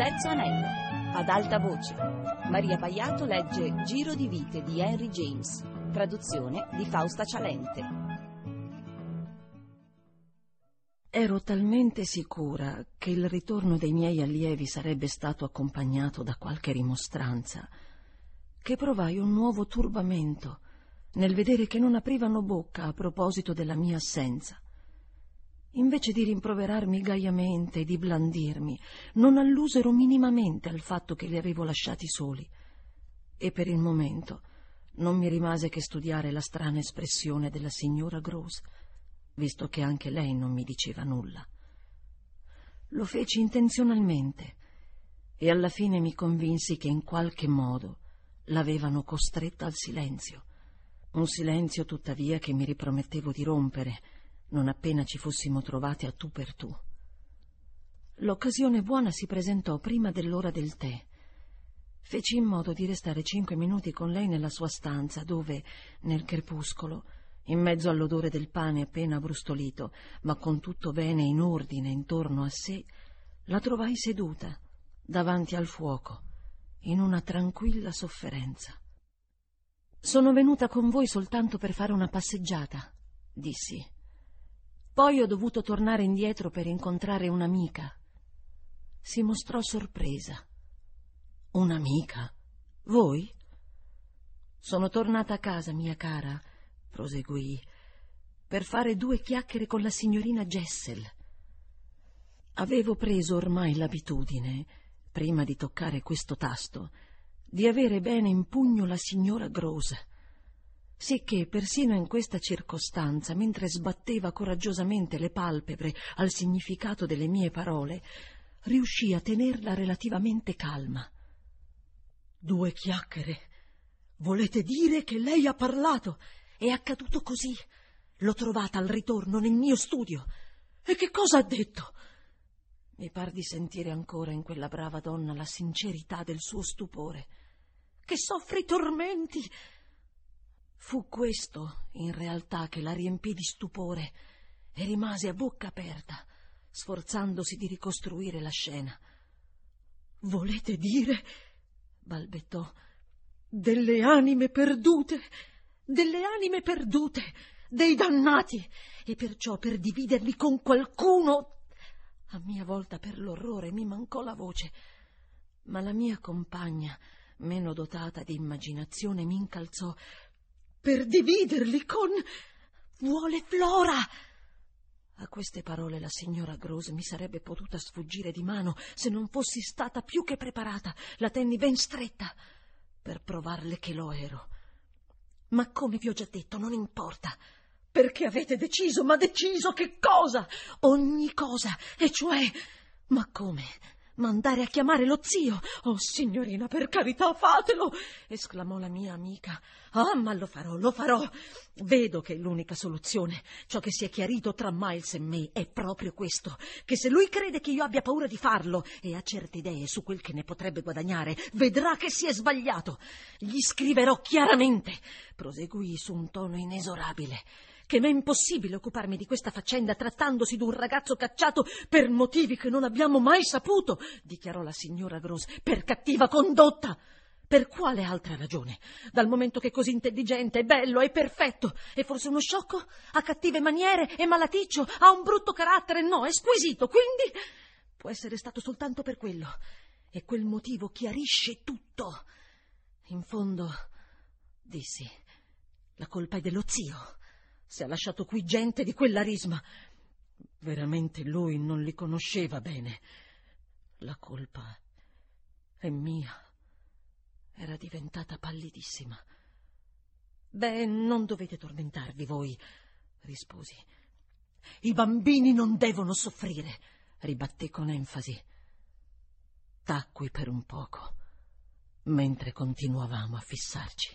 Terzo anello. Ad alta voce. Maria Paiato legge Giro di vite di Henry James. Traduzione di Fausta Cialente. Ero talmente sicura che il ritorno dei miei allievi sarebbe stato accompagnato da qualche rimostranza che provai un nuovo turbamento nel vedere che non aprivano bocca a proposito della mia assenza. Invece di rimproverarmi gaiamente e di blandirmi, non allusero minimamente al fatto che li avevo lasciati soli, e per il momento non mi rimase che studiare la strana espressione della signora Gross, visto che anche lei non mi diceva nulla. Lo feci intenzionalmente e alla fine mi convinsi che in qualche modo l'avevano costretta al silenzio, un silenzio tuttavia che mi ripromettevo di rompere non appena ci fossimo trovati a tu per tu. L'occasione buona si presentò prima dell'ora del tè. Feci in modo di restare 5 minuti con lei nella sua stanza, dove, nel crepuscolo, in mezzo all'odore del pane appena abbrustolito, ma con tutto bene in ordine intorno a sé, la trovai seduta, davanti al fuoco, in una tranquilla sofferenza. «Sono venuta con voi soltanto per fare una passeggiata», dissi. «Poi ho dovuto tornare indietro per incontrare un'amica». Si mostrò sorpresa. «Un'amica? Voi?» «Sono tornata a casa, mia cara», proseguì, «per fare 2 chiacchiere con la signorina Jessel». Avevo preso ormai l'abitudine, prima di toccare questo tasto, di avere bene in pugno la signora Gross, sicché persino in questa circostanza, mentre sbatteva coraggiosamente le palpebre al significato delle mie parole, riuscì a tenerla relativamente calma. «2 chiacchiere? Volete dire che lei ha parlato?» «È accaduto così. L'ho trovata al ritorno nel mio studio. E che cosa ha detto?» Mi par di sentire ancora in quella brava donna la sincerità del suo stupore. «Che soffre i tormenti!» Fu questo, in realtà, che la riempì di stupore e rimase a bocca aperta, sforzandosi di ricostruire la scena. «Volete dire?» balbettò. «Delle anime perdute! Delle anime perdute! Dei dannati! E perciò per dividerli con qualcuno...» A mia volta per l'orrore mi mancò la voce, ma la mia compagna, meno dotata di immaginazione, mi incalzò. «Per dividerli con... vuole Flora!» A queste parole la signora Gross mi sarebbe potuta sfuggire di mano se non fossi stata più che preparata. La tenni ben stretta per provarle che lo ero. «Ma come vi ho già detto, non importa. Perché avete deciso, ma deciso che cosa?» «Ogni cosa, e cioè...» «Ma come? Mandare a chiamare lo zio?» «Oh, signorina, per carità, fatelo!» esclamò la mia amica. «Ah, ma lo farò. Vedo che è l'unica soluzione. Ciò che si è chiarito tra Miles e me è proprio questo, che se lui crede che io abbia paura di farlo e ha certe idee su quel che ne potrebbe guadagnare, vedrà che si è sbagliato. Gli scriverò chiaramente», proseguì su un tono inesorabile, «che m'è impossibile occuparmi di questa faccenda trattandosi di un ragazzo cacciato per motivi che non abbiamo mai saputo», dichiarò la signora Gross, «per cattiva condotta». «Per quale altra ragione? Dal momento che è così intelligente, è bello, è perfetto. È forse uno sciocco? Ha cattive maniere? È malaticcio? Ha un brutto carattere? No, è squisito. Quindi può essere stato soltanto per quello. E quel motivo chiarisce tutto. In fondo», dissi, «la colpa è dello zio. Se ha lasciato qui gente di quella risma. Veramente lui non li conosceva bene. La colpa è mia». Era diventata pallidissima. «Beh, non dovete tormentarvi voi», risposi. «I bambini non devono soffrire», ribatté con enfasi. Tacqui per un poco, mentre continuavamo a fissarci.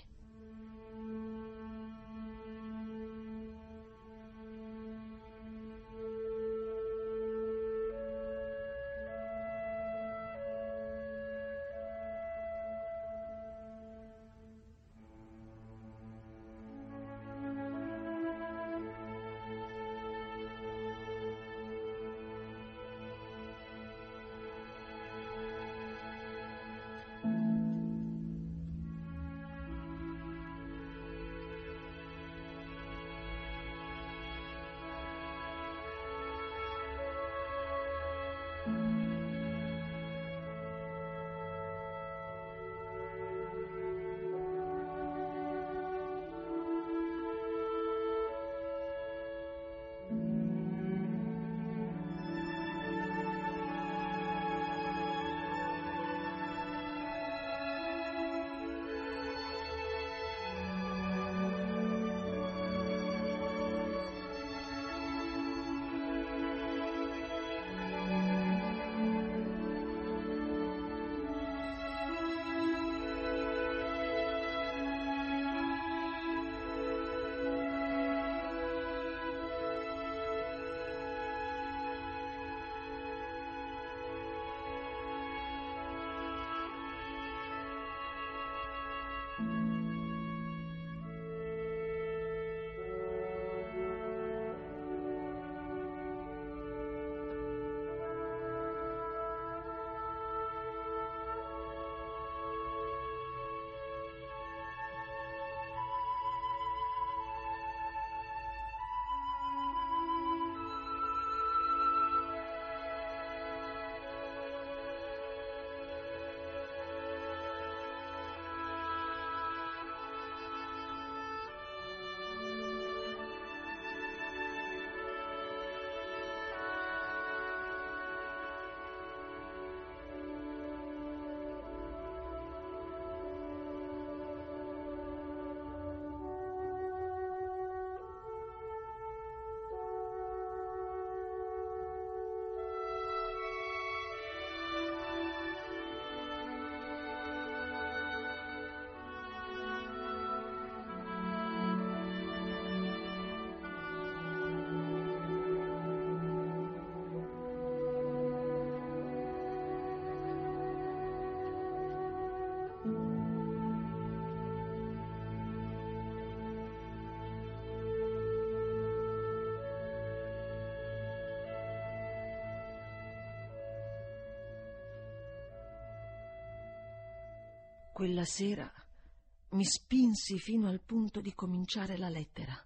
Quella sera mi spinsi fino al punto di cominciare la lettera.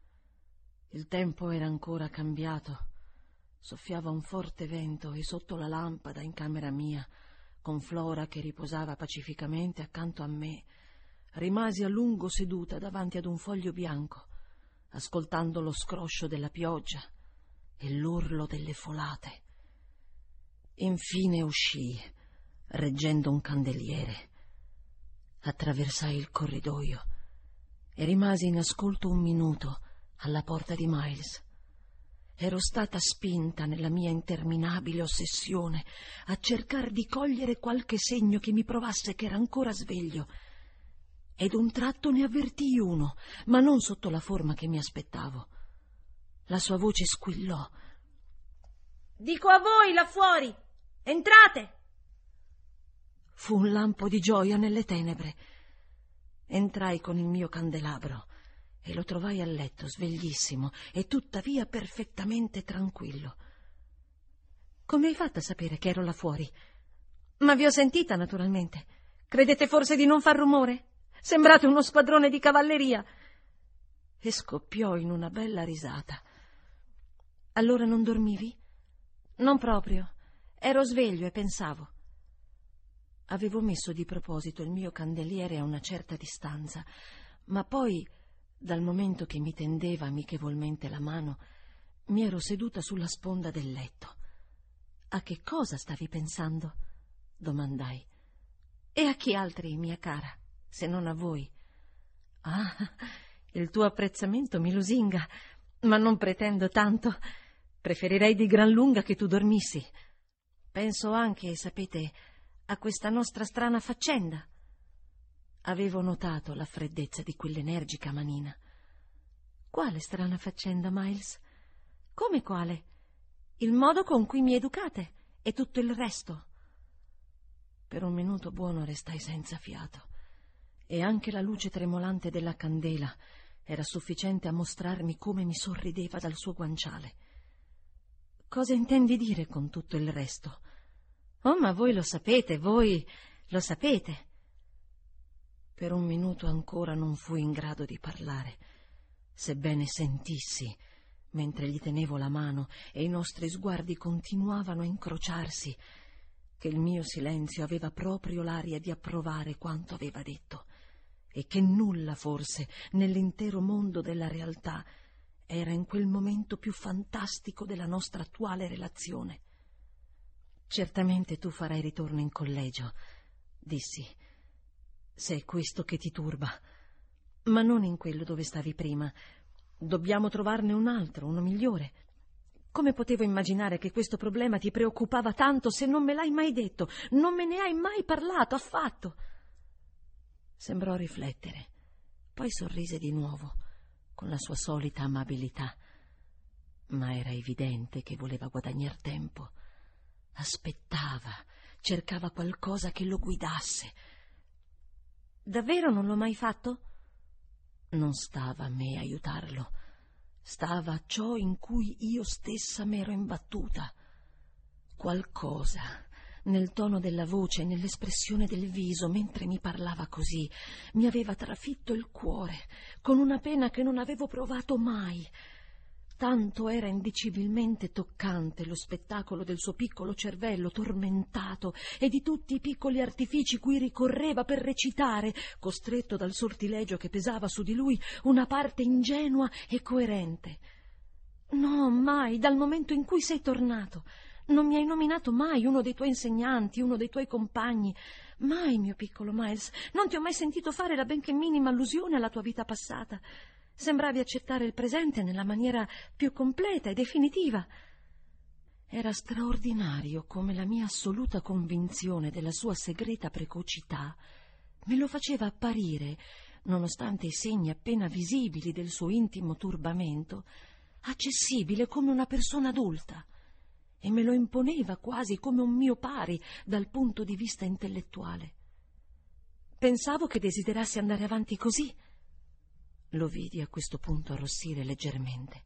Il tempo era ancora cambiato. Soffiava un forte vento e sotto la lampada in camera mia, con Flora che riposava pacificamente accanto a me, rimasi a lungo seduta davanti ad un foglio bianco, ascoltando lo scroscio della pioggia e l'urlo delle folate. Infine uscii, reggendo un candeliere. Attraversai il corridoio e rimasi in ascolto un minuto alla porta di Miles. Ero stata spinta nella mia interminabile ossessione a cercare di cogliere qualche segno che mi provasse che era ancora sveglio. Ed un tratto ne avvertii uno, ma non sotto la forma che mi aspettavo. La sua voce squillò. «Dico a voi là fuori! Entrate!» Fu un lampo di gioia nelle tenebre. Entrai con il mio candelabro e lo trovai a letto, sveglissimo e tuttavia perfettamente tranquillo. «Come hai fatto a sapere che ero là fuori?» «Ma vi ho sentita, naturalmente. Credete forse di non far rumore? Sembrate uno squadrone di cavalleria!» E scoppiò in una bella risata. «Allora non dormivi?» «Non proprio. Ero sveglio e pensavo». Avevo messo di proposito il mio candeliere a una certa distanza, ma poi, dal momento che mi tendeva amichevolmente la mano, mi ero seduta sulla sponda del letto. «A che cosa stavi pensando?» domandai. «E a chi altri, mia cara, se non a voi?» «Ah, il tuo apprezzamento mi lusinga, ma non pretendo tanto. Preferirei di gran lunga che tu dormissi. Penso anche, sapete, a questa nostra strana faccenda». Avevo notato la freddezza di quell'energica manina. «Quale strana faccenda, Miles?» «Come quale? Il modo con cui mi educate e tutto il resto». Per un minuto buono restai senza fiato, e anche la luce tremolante della candela era sufficiente a mostrarmi come mi sorrideva dal suo guanciale. «Cosa intendi dire con tutto il resto?» «Oh, ma voi lo sapete, voi lo sapete». Per un minuto ancora non fui in grado di parlare, sebbene sentissi, mentre gli tenevo la mano e i nostri sguardi continuavano a incrociarsi, che il mio silenzio aveva proprio l'aria di approvare quanto aveva detto, e che nulla forse nell'intero mondo della realtà era in quel momento più fantastico della nostra attuale relazione. «Certamente tu farai ritorno in collegio», dissi, «se è questo che ti turba, ma non in quello dove stavi prima. Dobbiamo trovarne un altro, uno migliore. Come potevo immaginare che questo problema ti preoccupava tanto se non me l'hai mai detto, non me ne hai mai parlato affatto?» Sembrò riflettere, poi sorrise di nuovo, con la sua solita amabilità, ma era evidente che voleva guadagnar tempo. Aspettava, cercava qualcosa che lo guidasse. «Davvero non l'ho mai fatto?» Non stava a me aiutarlo, stava a ciò in cui io stessa m'ero imbattuta. Qualcosa nel tono della voce e nell'espressione del viso mentre mi parlava così mi aveva trafitto il cuore con una pena che non avevo provato mai. Tanto era indicibilmente toccante lo spettacolo del suo piccolo cervello tormentato e di tutti i piccoli artifici cui ricorreva per recitare, costretto dal sortilegio che pesava su di lui, una parte ingenua e coerente. «No, mai, dal momento in cui sei tornato. Non mi hai nominato mai uno dei tuoi insegnanti, uno dei tuoi compagni. Mai, mio piccolo Miles. Non ti ho mai sentito fare la benché minima allusione alla tua vita passata. Sembravi accettare il presente nella maniera più completa e definitiva». Era straordinario come la mia assoluta convinzione della sua segreta precocità me lo faceva apparire, nonostante i segni appena visibili del suo intimo turbamento, accessibile come una persona adulta, e me lo imponeva quasi come un mio pari dal punto di vista intellettuale. Pensavo che desiderasse andare avanti così. Lo vidi a questo punto arrossire leggermente.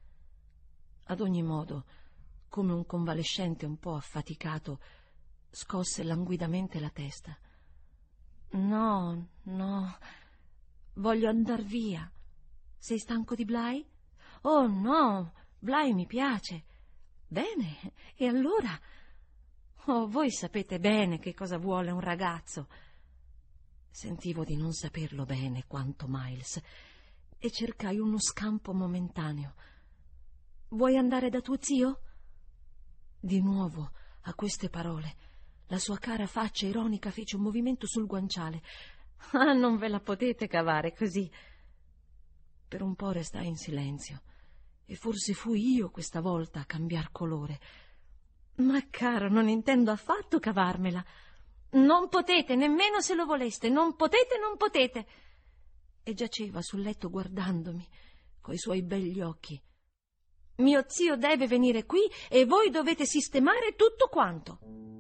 Ad ogni modo, come un convalescente un po' affaticato, scosse languidamente la testa. No, no, voglio andar via. Sei stanco di Bly? Oh no, Bly mi piace. Bene, e allora? Oh, voi sapete bene che cosa vuole un ragazzo. Sentivo di non saperlo bene quanto Miles e cercai uno scampo momentaneo. Vuoi andare da tuo zio? Di nuovo, a queste parole, la sua cara faccia ironica fece un movimento sul guanciale. Ah, non ve la potete cavare così. Per un po' restai in silenzio e forse fui io questa volta a cambiar colore. Ma caro, non intendo affatto cavarmela. Non potete, nemmeno se lo voleste, non potete, non potete. E giaceva sul letto guardandomi coi suoi begli occhi. Mio zio deve venire qui e voi dovete sistemare tutto quanto.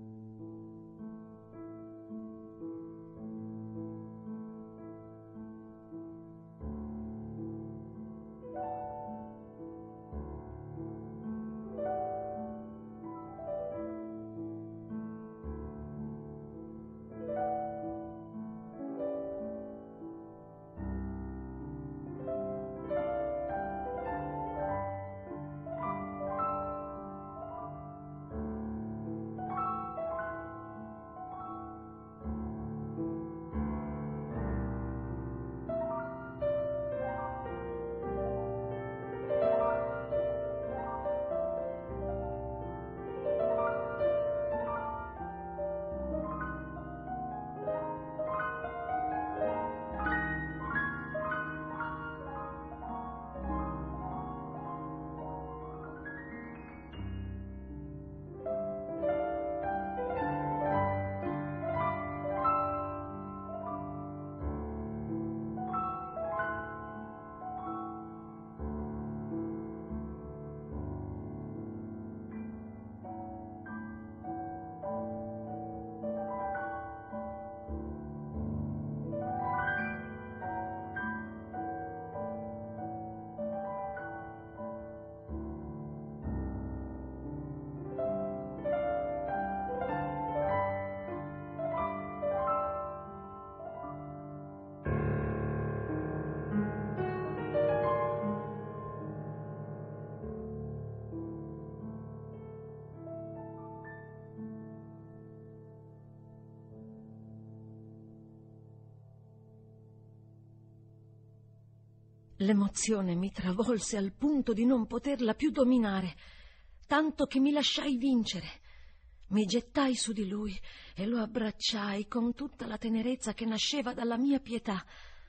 L'emozione mi travolse al punto di non poterla più dominare, tanto che mi lasciai vincere. Mi gettai su di lui e lo abbracciai con tutta la tenerezza che nasceva dalla mia pietà.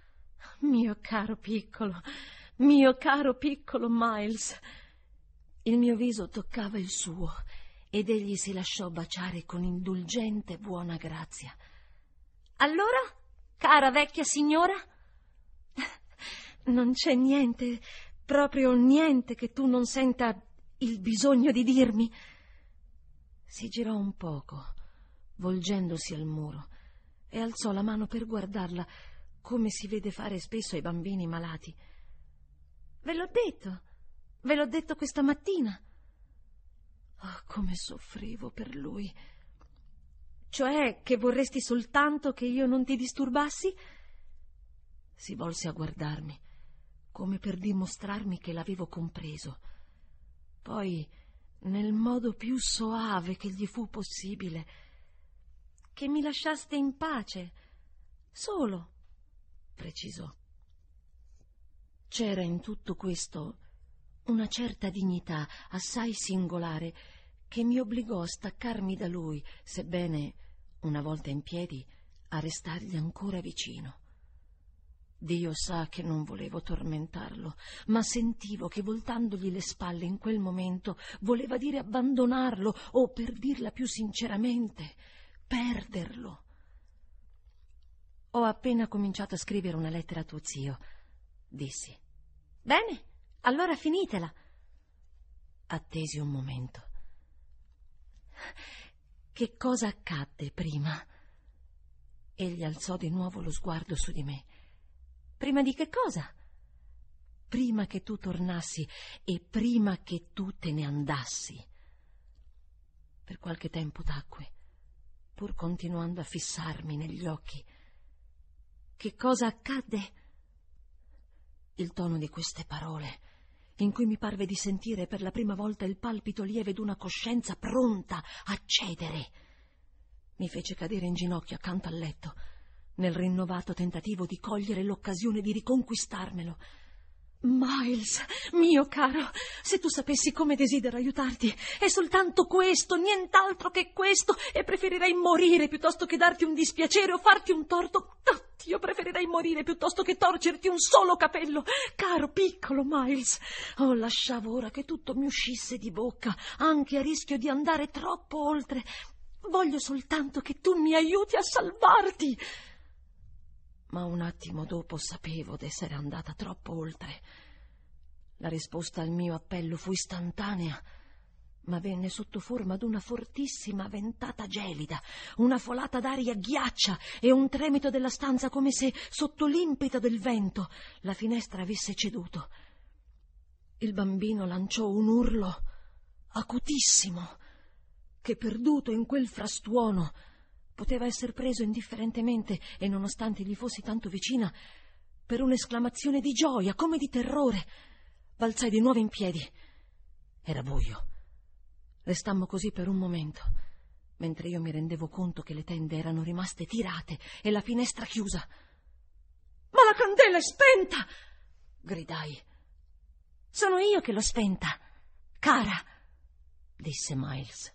Mio caro piccolo Miles. Il mio viso toccava il suo ed egli si lasciò baciare con indulgente buona grazia. Allora, cara vecchia signora? Non c'è niente, proprio niente che tu non senta il bisogno di dirmi? Si girò un poco, volgendosi al muro, e alzò la mano per guardarla, come si vede fare spesso ai bambini malati. Ve l'ho detto questa mattina. Oh, come soffrivo per lui. Cioè che vorresti soltanto che io non ti disturbassi? Si volse a guardarmi, come per dimostrarmi che l'avevo compreso. Poi, nel modo più soave che gli fu possibile, che mi lasciaste in pace, solo, precisò. C'era in tutto questo una certa dignità assai singolare che mi obbligò a staccarmi da lui, sebbene, una volta in piedi, a restargli ancora vicino. Dio sa che non volevo tormentarlo, ma sentivo che voltandogli le spalle in quel momento voleva dire abbandonarlo o, per dirla più sinceramente, perderlo. Ho appena cominciato a scrivere una lettera a tuo zio, dissi. Bene, allora finitela. Attesi un momento. Che cosa accadde prima? Egli alzò di nuovo lo sguardo su di me. Prima di che cosa? Prima che tu tornassi e prima che tu te ne andassi. Per qualche tempo tacque, pur continuando a fissarmi negli occhi, Che cosa accadde? Il tono di queste parole, in cui mi parve di sentire per la prima volta il palpito lieve d'una coscienza pronta a cedere, mi fece cadere in ginocchio accanto al letto, nel rinnovato tentativo di cogliere l'occasione di riconquistarmelo. Miles, mio caro, se tu sapessi come desidero aiutarti, è soltanto questo, nient'altro che questo, e preferirei morire piuttosto che darti un dispiacere o farti un torto. Oh, io preferirei morire piuttosto che torcerti un solo capello, caro piccolo Miles. Oh, lasciavo ora che tutto mi uscisse di bocca, anche a rischio di andare troppo oltre. Voglio soltanto che tu mi aiuti a salvarti. Ma un attimo dopo sapevo d'essere andata troppo oltre. La risposta al mio appello fu istantanea, ma venne sotto forma d'una fortissima ventata gelida, una folata d'aria ghiaccia e un tremito della stanza, come se sotto l'impeto del vento la finestra avesse ceduto. Il bambino lanciò un urlo acutissimo che, perduto in quel frastuono, poteva essere preso indifferentemente, e nonostante gli fossi tanto vicina, per un'esclamazione di gioia, come di terrore. Balzai di nuovo in piedi. Era buio. Restammo così per un momento, mentre io mi rendevo conto che le tende erano rimaste tirate e la finestra chiusa. «Ma la candela è spenta!» gridai. «Sono io che l'ho spenta, cara», disse Miles.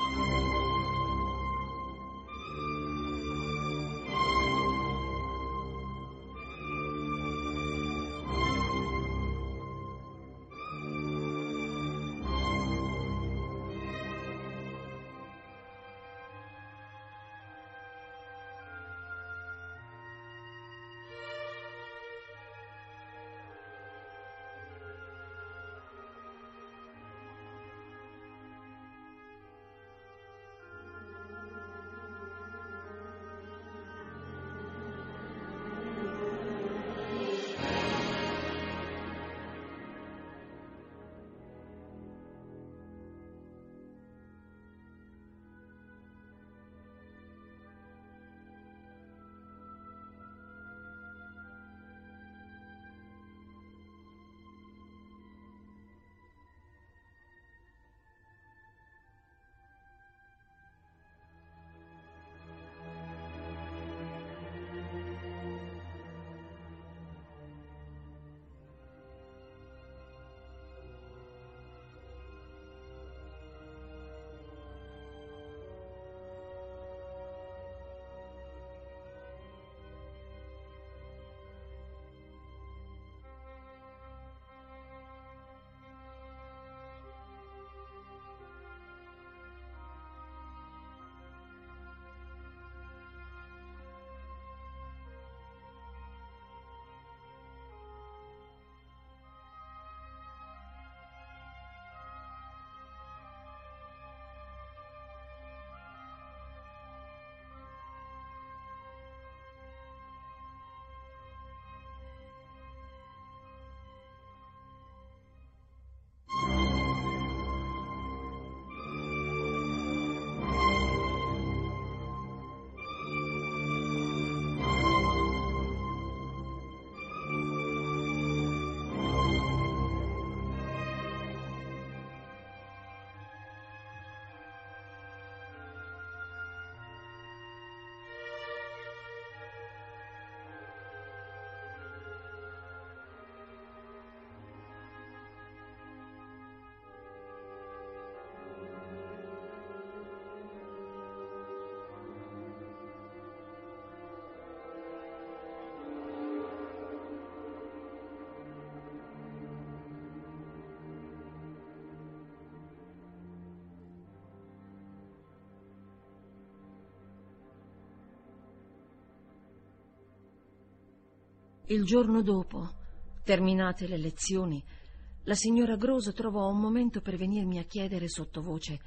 Il giorno dopo, terminate le lezioni, la signora Grosso trovò un momento per venirmi a chiedere sottovoce: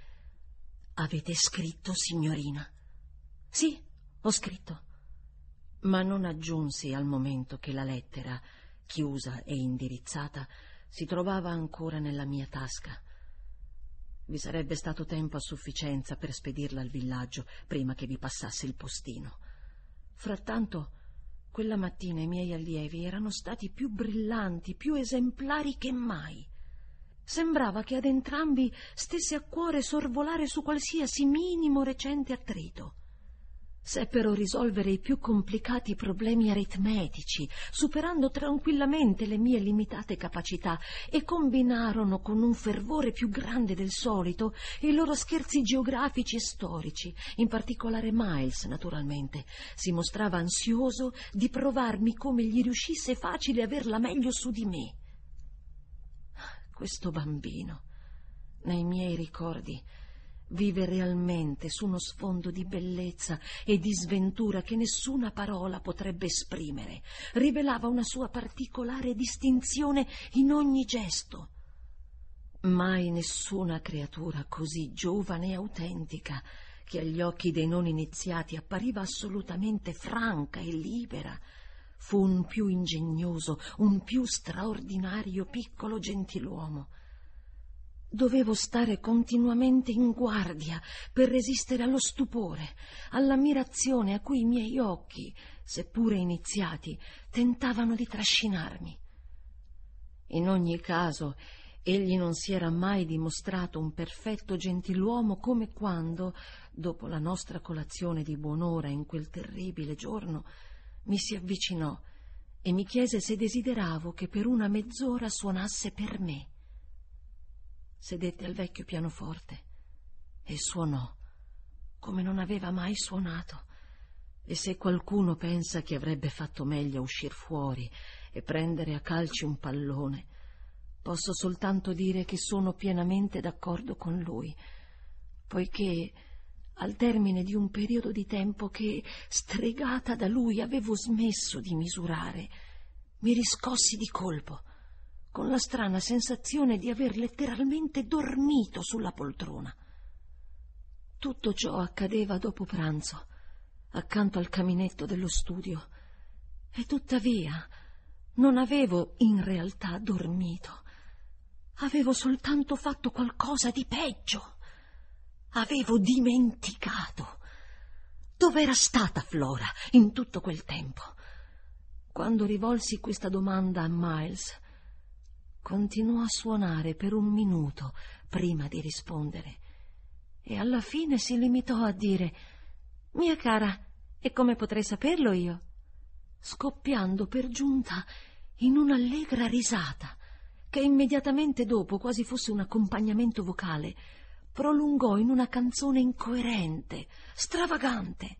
«Avete scritto, signorina?» «Sì, ho scritto». Ma non aggiunsi al momento che la lettera, chiusa e indirizzata, si trovava ancora nella mia tasca. Vi sarebbe stato tempo a sufficienza per spedirla al villaggio prima che vi passasse il postino. Frattanto Quella mattina i miei allievi erano stati più brillanti, più esemplari che mai. Sembrava che ad entrambi stesse a cuore sorvolare su qualsiasi minimo recente attrito. Seppero risolvere i più complicati problemi aritmetici, superando tranquillamente le mie limitate capacità, e combinarono con un fervore più grande del solito i loro scherzi geografici e storici. In particolare Miles, naturalmente, si mostrava ansioso di provarmi come gli riuscisse facile averla meglio su di me. Questo bambino, nei miei ricordi, vive realmente su uno sfondo di bellezza e di sventura che nessuna parola potrebbe esprimere. Rivelava una sua particolare distinzione in ogni gesto. Mai nessuna creatura così giovane e autentica, che agli occhi dei non iniziati appariva assolutamente franca e libera, fu un più ingegnoso, un più straordinario piccolo gentiluomo. Dovevo stare continuamente in guardia per resistere allo stupore, all'ammirazione a cui i miei occhi, seppure iniziati, tentavano di trascinarmi. In ogni caso, egli non si era mai dimostrato un perfetto gentiluomo come quando, dopo la nostra colazione di buon'ora in quel terribile giorno, mi si avvicinò e mi chiese se desideravo che per una mezz'ora suonasse per me. Sedette al vecchio pianoforte e suonò come non aveva mai suonato, e se qualcuno pensa che avrebbe fatto meglio a uscir fuori e prendere a calci un pallone, posso soltanto dire che sono pienamente d'accordo con lui, poiché al termine di un periodo di tempo che, stregata da lui, avevo smesso di misurare, mi riscossi di colpo, con la strana sensazione di aver letteralmente dormito sulla poltrona. Tutto ciò accadeva dopo pranzo, accanto al caminetto dello studio, e tuttavia non avevo in realtà dormito. Avevo soltanto fatto qualcosa di peggio. Avevo dimenticato. Dov'era stata Flora in tutto quel tempo? Quando rivolsi questa domanda a Miles, continuò a suonare per un minuto prima di rispondere, e alla fine si limitò a dire: «Mia cara, e come potrei saperlo io?» scoppiando per giunta in un'allegra risata che immediatamente dopo, quasi fosse un accompagnamento vocale, prolungò in una canzone incoerente, stravagante.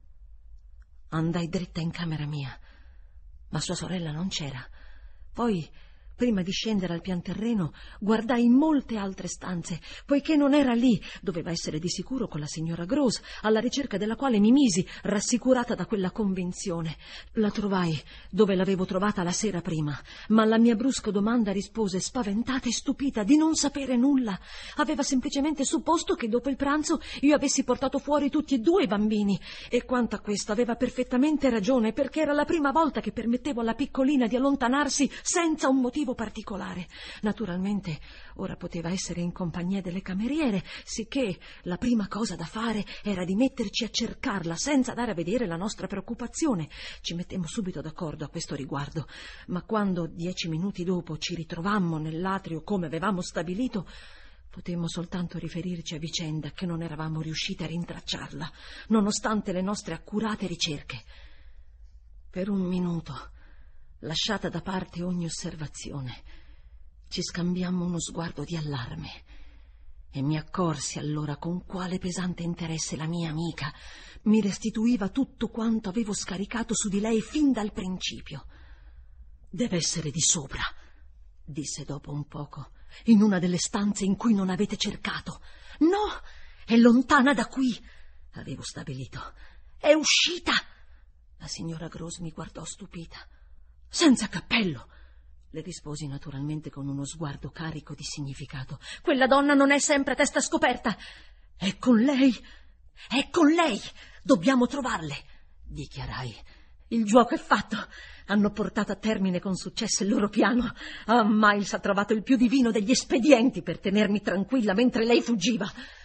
Andai dritta in camera mia, ma sua sorella non c'era. Poi, prima di scendere al pian terreno, guardai in molte altre stanze, poiché non era lì, doveva essere di sicuro con la signora Gross, alla ricerca della quale mi misi, rassicurata da quella convinzione. La trovai dove l'avevo trovata la sera prima, ma alla mia brusca domanda rispose, spaventata e stupita, di non sapere nulla. Aveva semplicemente supposto che dopo il pranzo io avessi portato fuori tutti e due i bambini, e quanto a questo aveva perfettamente ragione, perché era la prima volta che permettevo alla piccolina di allontanarsi senza un motivo particolare. Naturalmente ora poteva essere in compagnia delle cameriere, sicché la prima cosa da fare era di metterci a cercarla senza dare a vedere la nostra preoccupazione. Ci mettemmo subito d'accordo a questo riguardo, ma quando 10 minuti dopo ci ritrovammo nell'atrio come avevamo stabilito, potemmo soltanto riferirci a vicenda che non eravamo riusciti a rintracciarla, nonostante le nostre accurate ricerche. Per un minuto, lasciata da parte ogni osservazione, ci scambiammo uno sguardo di allarme, e mi accorsi allora con quale pesante interesse la mia amica mi restituiva tutto quanto avevo scaricato su di lei fin dal principio. «Deve essere di sopra», disse dopo un poco, «in una delle stanze in cui non avete cercato». «No, è lontana da qui», avevo stabilito. «È uscita». La signora Gross mi guardò stupita. «Senza cappello», le risposi naturalmente con uno sguardo carico di significato. «Quella donna non è sempre a testa scoperta». «È con lei, è con lei, dobbiamo trovarle», dichiarai. «Il gioco è fatto, hanno portato a termine con successo il loro piano. Miles ha trovato il più divino degli espedienti per tenermi tranquilla mentre lei fuggiva».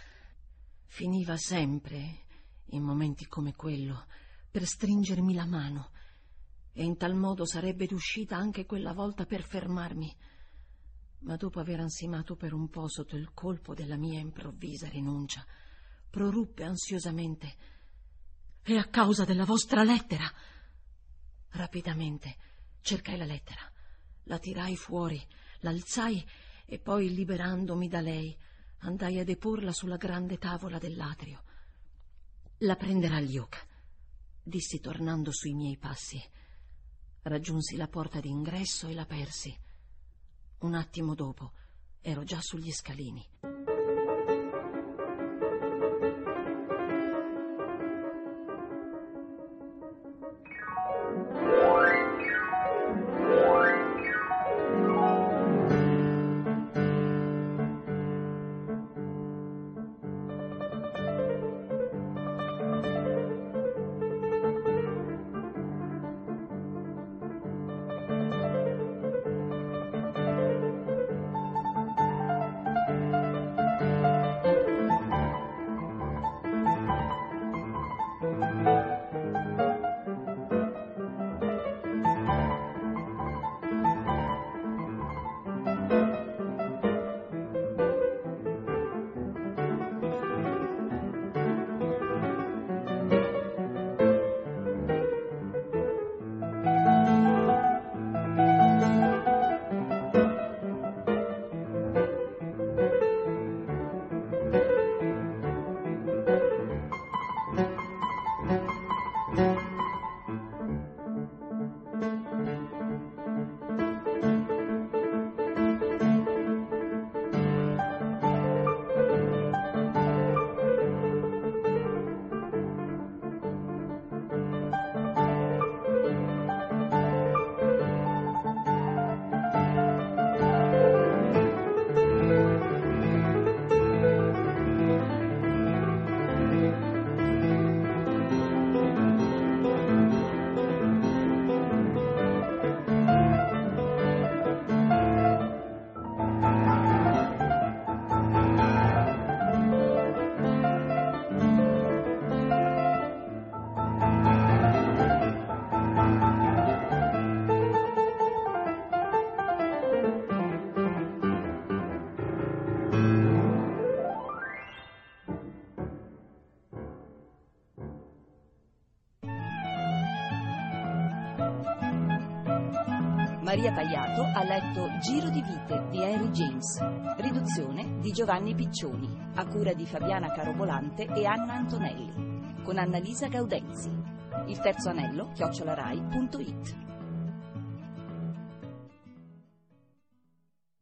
Finiva sempre, in momenti come quello, per stringermi la mano e in tal modo sarebbe riuscita anche quella volta per fermarmi. Ma dopo aver ansimato per un po' sotto il colpo della mia improvvisa rinuncia, proruppe ansiosamente: «È a causa della vostra lettera!» Rapidamente cercai la lettera, la tirai fuori, l'alzai e poi, liberandomi da lei, andai a deporla sulla grande tavola dell'atrio. «La prenderà Luke», dissi tornando sui miei passi. Raggiunsi la porta d'ingresso e l'apersi. Un attimo dopo ero già sugli scalini. Maria Paiato ha letto Giro di vite di Henry James, riduzione di Giovanni Piccioni, a cura di Fabiana Carobolante e Anna Antonelli, con Annalisa Gaudenzi. Il terzo anello @rai.it.